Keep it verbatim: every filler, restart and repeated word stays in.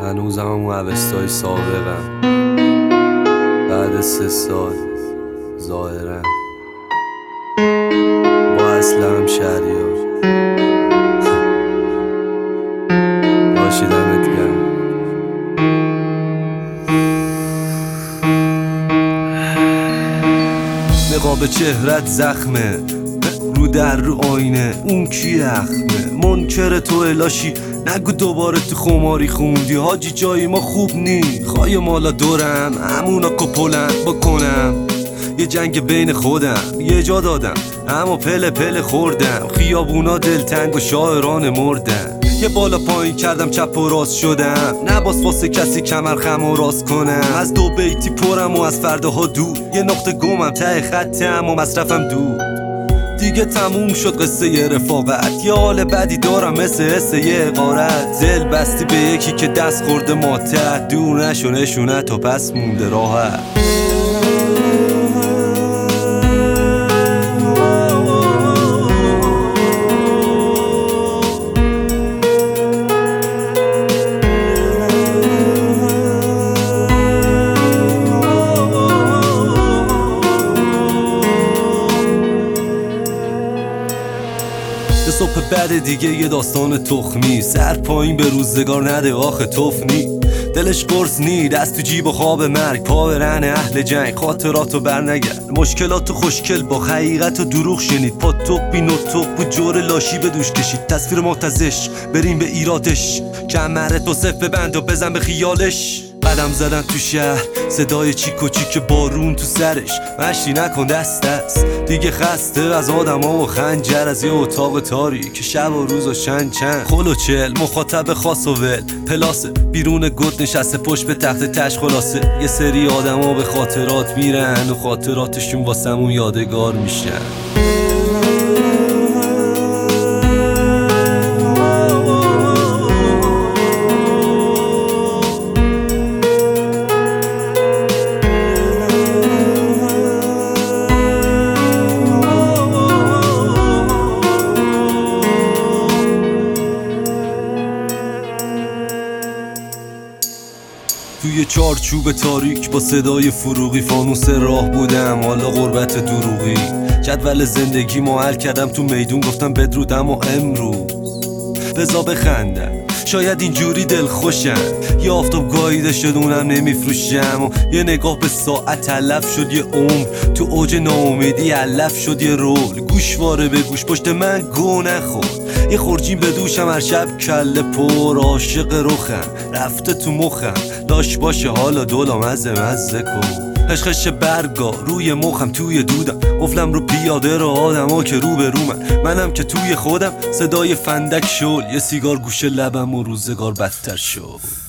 هنوزم همون اوستای سابقم بعد سه سال ظاهرم با اصلم شهریار باشیدمت گرم. نقاب چهرت زخمه رو در رو آینه اون کی اخمه منکر تو الاشی نگو دوباره تو خماری خوندی حاجی جایی ما خوب نی خواهی مالا دورم همونا کپولن بکنم یه جنگ بین خودم یه جا دادم اما پله پله خوردم خیابونا دلتنگ و شاعران مردن یه بالا پایین کردم چپ و راست شدم نباس واسه کسی کمر خم و راست کنم از دو بیتی پرم و از فرداها دور یه نقطه گمم ته خطم و مصرفم دور دیگه تموم شد قصه یه رفاقت یه حال بدی دارم مثل حسه یه غارت دل بستی به یکی که دست خورده ماتت دور نشو نشونت و پس مونده راحت صبح بعد دیگه یه داستان تخمی سر پایین به روزگار نده آخه تفنی دلش قرص نی دست تو جیب و خواب مرگ پا به رهن اهل جنگ خاطراتو بر نگرد مشکلاتو خوشکل با حقیقت و دروغ شنید پا توپ بین و توپ و جور لاشی به دوش کشید تصویر متزش بریم به ایرادش کمرت و صف ببند و بزن به خیالش قدم زدن تو شهر صدای چیک و چیک بارون تو سرش مشتی نکن دست دست دیگه خسته از آدم ها و خنجر از یه اتاق تاریک شب و روز و چند چند خل و چل مخاطب خاص و ول پلاسه بیرون گد نشسته پشت به تخت تش خلاصه یه سری آدم ها به خاطرات میرن و خاطراتشون واسمون یادگار میشن توی چارچوب تاریک با صدای فروغی فانوس راه بودم حالا غربت دروغی جدول زندگی ما حل کردم تو میدون گفتم بدرودم و امروز بزا بخندم شاید اینجوری دل خوشم یه آفتاب گاییده شد اونم نمیفروشم و یه نگاه به ساعت تلف شد یه عمر تو اوج ناامیدی علف شد یه رول گوشواره به گوش پشت من گو نخورد یه خورجین به دوشم هر شب کله پر عاشق رخم رفته تو مخم داشت باشه حالا دولا مزه مزه کن خشخش برگا روی مخم توی دودم قفلم رو پیاده رو آدم ها که رو به رو من منم که توی خودم صدای فندک شل یه سیگار گوشه لبم و روزگار بدتر شد.